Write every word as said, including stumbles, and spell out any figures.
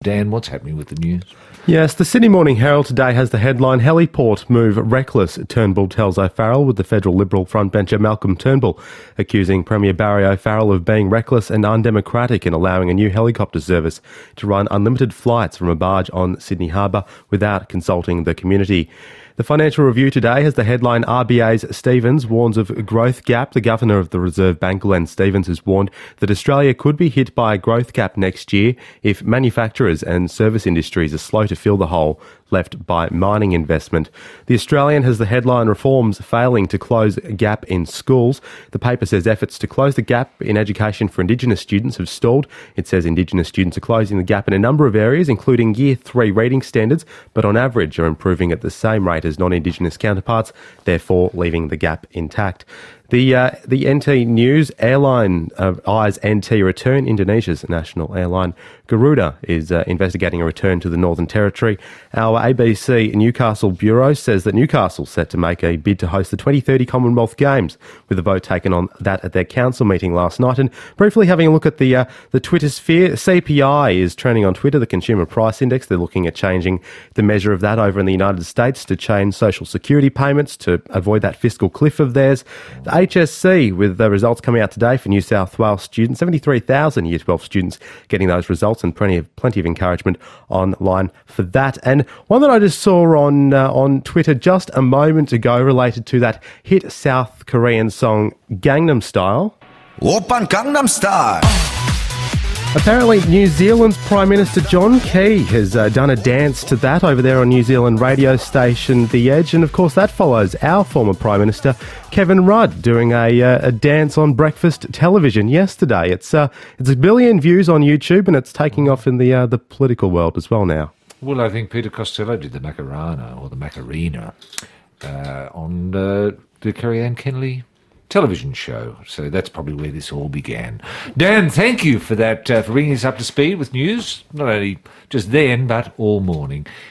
Dan, what's happening with the news? Yes, the Sydney Morning Herald today has the headline, Heliport Move Reckless, Turnbull tells O'Farrell, with the federal Liberal frontbencher Malcolm Turnbull accusing Premier Barry O'Farrell of being reckless and undemocratic in allowing a new helicopter service to run unlimited flights from a barge on Sydney Harbour without consulting the community. The Financial Review today has the headline, R B A's Stevens warns of growth gap. The Governor of the Reserve Bank, Glenn Stevens, has warned that Australia could be hit by a growth gap next year if manufacturers and service industries are slow to fill the hole left by mining investment. The Australian has the headline, Reforms Failing to Close Gap in Schools. The paper says efforts to close the gap in education for Indigenous students have stalled. It says Indigenous students are closing the gap in a number of areas, including Year three reading standards, but on average are improving at the same rate as non-Indigenous counterparts, therefore leaving the gap intact. The uh, the N T News airline uh, eyes N T return. Indonesia's national airline Garuda is uh, investigating a return to the Northern Territory. Our A B C Newcastle bureau says that Newcastle's set to make a bid to host the twenty thirty Commonwealth Games, with a vote taken on that at their council meeting last night. And briefly having a look at the uh, the Twitter sphere, C P I is trending on Twitter, the Consumer Price Index. They're looking at changing the measure of that over in the United States to change social security payments to avoid that fiscal cliff of theirs. The H S C, with the results coming out today for New South Wales students, seventy-three thousand Year twelve students getting those results, and plenty of plenty of encouragement online for that. And one that I just saw on uh, on Twitter just a moment ago related to that hit South Korean song Gangnam Style. Oppan Gangnam Style. Apparently, New Zealand's Prime Minister John Key has uh, done a dance to that over there on New Zealand radio station The Edge, and of course that follows our former Prime Minister Kevin Rudd doing a, uh, a dance on breakfast television yesterday. It's uh, it's a billion views on YouTube, and it's taking off in the uh, the political world as well now. Well, I think Peter Costello did the Macarena, or the Macarena, uh, on uh, the Kerry-Ann Kenley television show. So that's probably where this all began. Dan, thank you for that, uh, for bringing us up to speed with news, not only just then, but all morning.